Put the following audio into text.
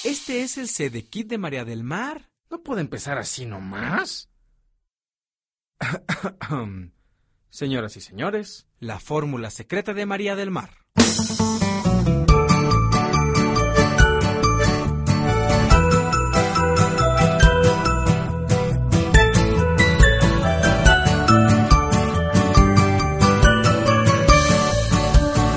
Este es el CD-Kit de María del Mar. ¿No puede empezar así nomás? Señoras y señores, la fórmula secreta de María del Mar.